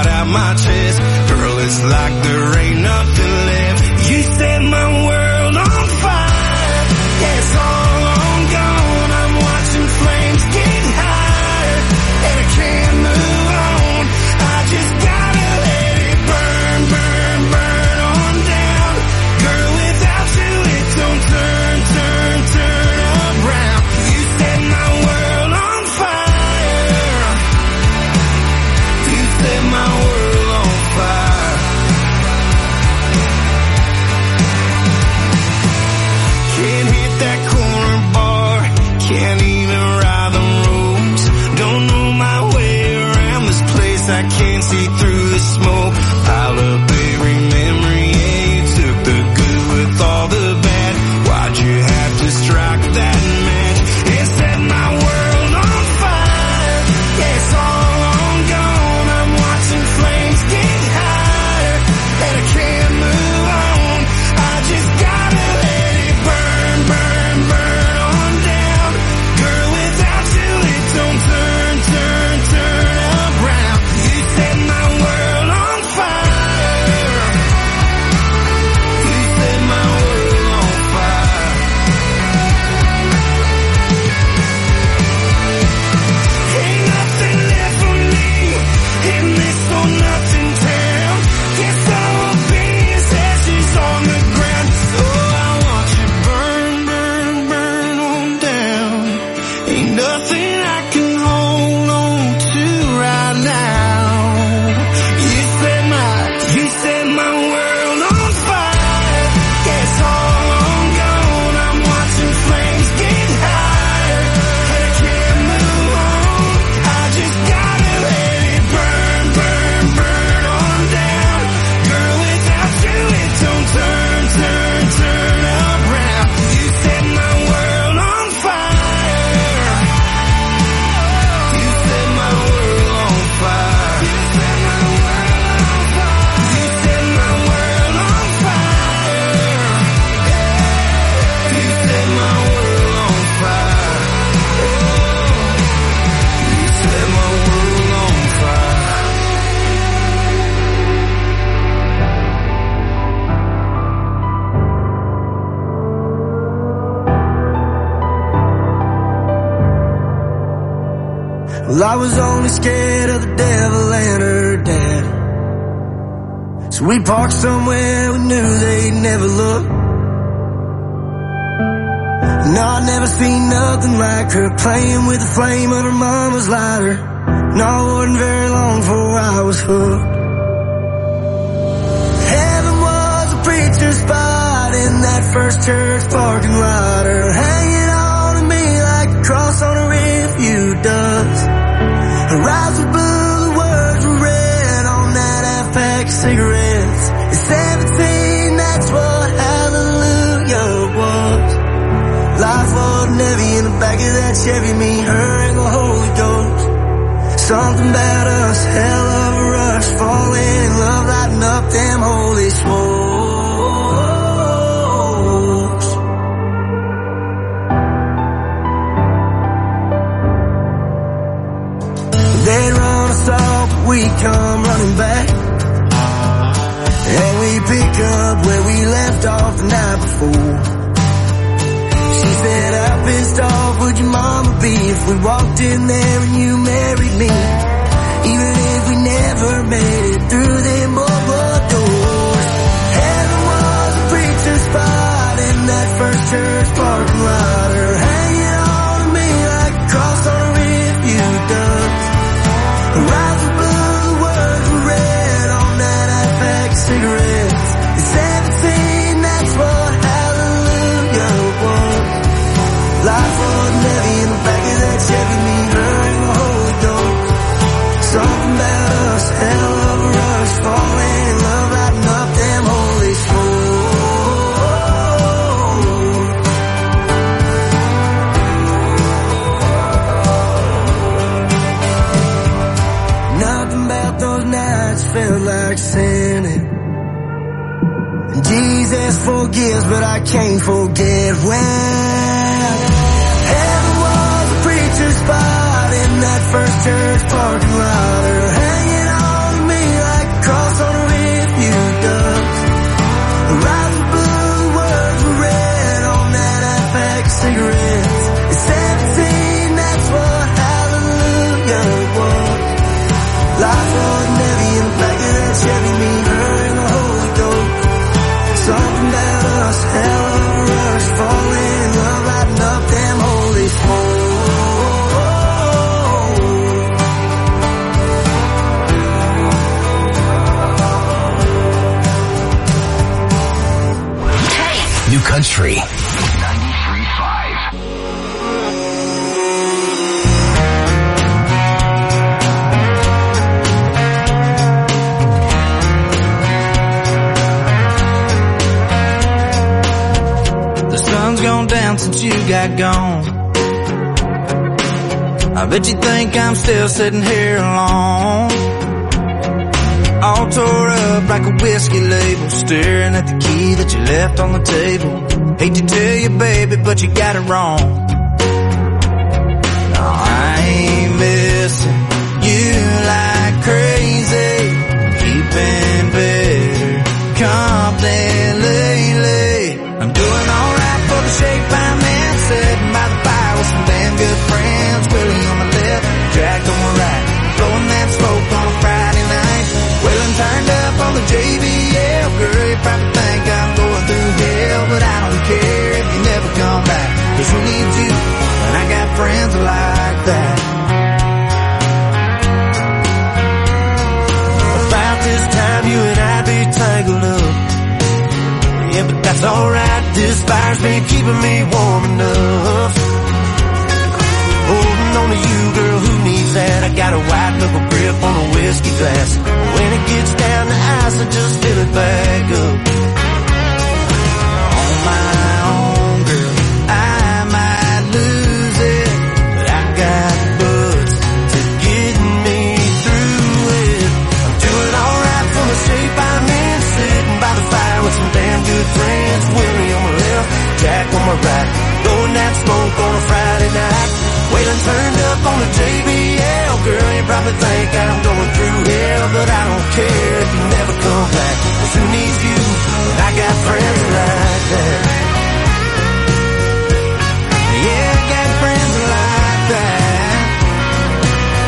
Well, I was only scared of the devil and her dad. So we parked somewhere we knew they'd never look. No, I'd never seen nothing like her, playing with the flame of her mama's lighter. No, it wasn't very long before I was hooked. Heaven was a preacher's spot in that first church parking lot, her hanging on to me like a cross on a rearview does. Her eyes were blue, the words were red on that half-pack of cigarettes. At 17, that's what hallelujah was. Life wasn't heavy in the back of that Chevy, me, her, and the Holy Ghost. Something about us, hell of a rush, falling in love, lighting up them holy smokes. They'd run us off, but we come running back, and we pick up where we left off the night before. She said, how pissed off would your mama be if we walked in there and you married me? Even if we never made it through them old doors. Heaven was a preacher's spot in that first church parking lot, her hanging on to me like a cross on a rearview does. Her eyes were blue, the words were red on that half-pack of cigarettes. At 17, that's what hallelujah was. Life wasn't heavy in the back of that Chevy, me, her, and the Holy Ghost. Something about us, hell of a rush, falling in love, lighting up them holy smokes. Nothing about those nights felt like sinning. And Jesus forgives, but I can't forget when heaven was a preacher's spot in that first church parking lot, her hanging on to me like a cross on a rearview does. Her eyes were blue, the words were red on that half-pack of cigarettes. At 17, that's what hallelujah was. Life wasn't heavy in the back of that Chevy, me, her, and the Holy Ghost. Something about us, hell of a rush, falling in love, lighting up them holy smokes. New Country. The sun's gone down since you got gone. I bet you think I'm still sitting here alone, all tore up like a whiskey label, staring at the key that you left on the table. Hate to tell you, baby, but you got it wrong. No, I ain't missing you like crazy, keeping better company lately. I'm doing alright for the shape I'm in, sitting by the fire with some damn good friends. Willie on my left, Jack on my right, blowing that smoke on a Friday night. Wailing turned up on the JBL, girl, you probably think I'm going through hell, but I don't care if you never come back, 'cause who needs you, and I got friends like that. About this time you and I be tangled up, yeah, but that's alright, this fire's been keeping me warm enough. Holding on to you, girl, who needs that? I got a white knuckle grip on a whiskey glass. When it gets down to ice, I just fill it back up. On my own, girl, I might lose it, but I got the boots to get me through it. I'm doing alright for the shape I'm in, sitting by the fire with some damn good friends. Willie on my left, Jack on my right, blowing that smoke on a Friday night. Waylon turned up on the JBL, girl, you probably think I'm going through hell, but I don't care if you never come back, 'cause who needs you, and I got friends like that. Yeah, I got friends like that.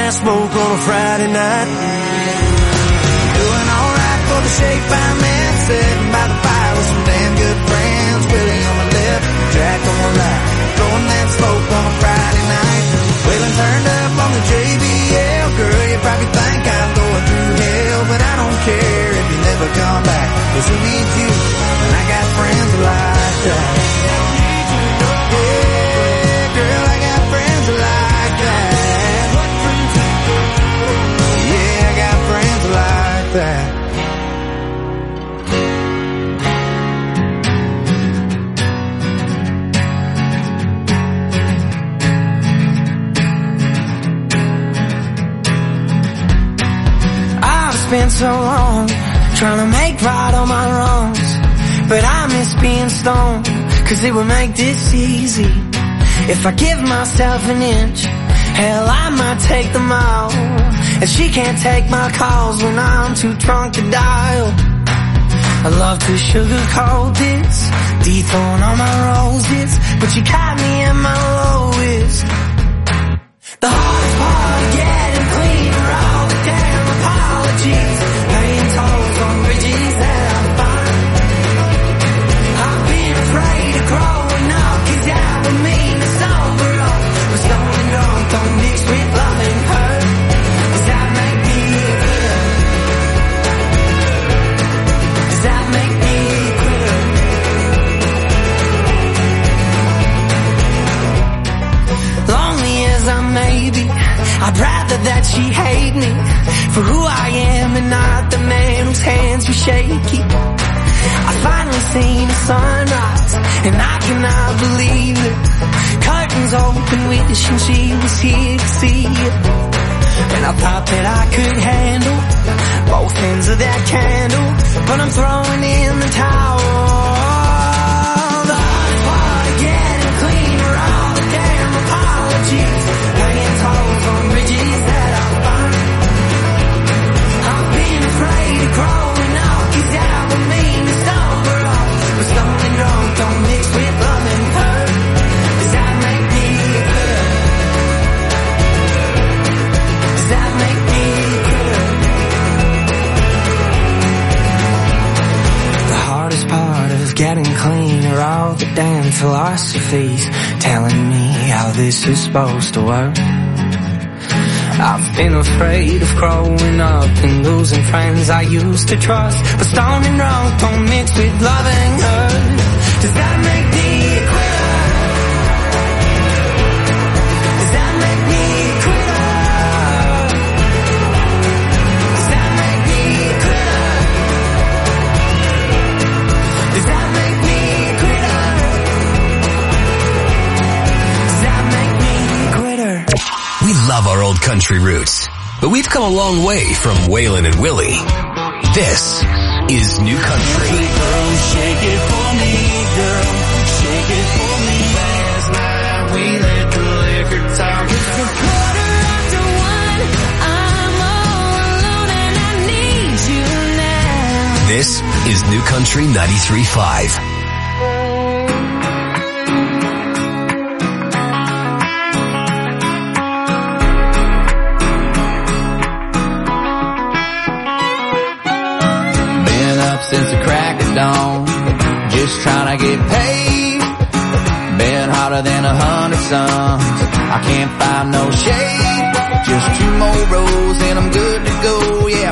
that smoke on a Friday night. Doing alright for the shape I'm in, sitting by the fire with some damn good friends. Willie on my left, Jack on my right, blowing that smoke on a Friday night. Waylon turned up on the JBL. Girl, you probably think I'm going through hell, but I don't care if you never come back, 'cause who needs you when I got friends like that? Yeah, girl, I got friends like that. Yeah, I got friends like that. Spent so long trying to make right all my wrongs, but I miss being stoned, 'cause it would make this easy. If I give myself an inch, hell, I might take the mile. And she can't take my calls when I'm too drunk to dial. I love to sugarcoat this, dethorn all my roses, but you caught me at my lowest. The hardest part of getting clean are all the damn apologies, paying tolls on bridges that I find. I've been afraid of growing up, 'cause that would mean to sober up. But stoned and drunk don't mix with love and hurt. Does that make me a quitter? Does that make me a quitter? Lonely as I may be, I'd rather that she hate me for who I am and not the man whose hands were shaky. I finally seen the sunrise and I cannot believe it. Curtains open, wishing she was here to see it. And I thought that I could handle both ends of that candle, but I'm throwing in the towel. The hardest part of getting clean are all the damn apologies, paying tolls on bridges that I find. I've been afraid of growing up, 'cause that would mean to sober up. But stoned and drunk don't mix with love and hurt. Does that make me a quitter? Does that make me a quitter? The hardest part of getting clean are all the damn philosophies telling me how this is supposed to work. I've been afraid of growing up and losing friends I used to trust. But stoned and drunk don't mix with loving her. Does that make me a quitter? Does that make me a quitter? Does that make me a quitter? Does that make me a quitter? Does that make me a quitter? We love our old country roots, but we've come a long way from Waylon and Willie. This is New Country. Girl, shake it for me, girl, shake it for me. Last night we let the liquor talk. It's a 1:15, I'm all alone and I need you now. This is New Country 93.5. Since the crack of dawn, just trying to get paid. Been hotter than 100 suns, I can't find no shade. Just 2 more rows and I'm good to go, yeah.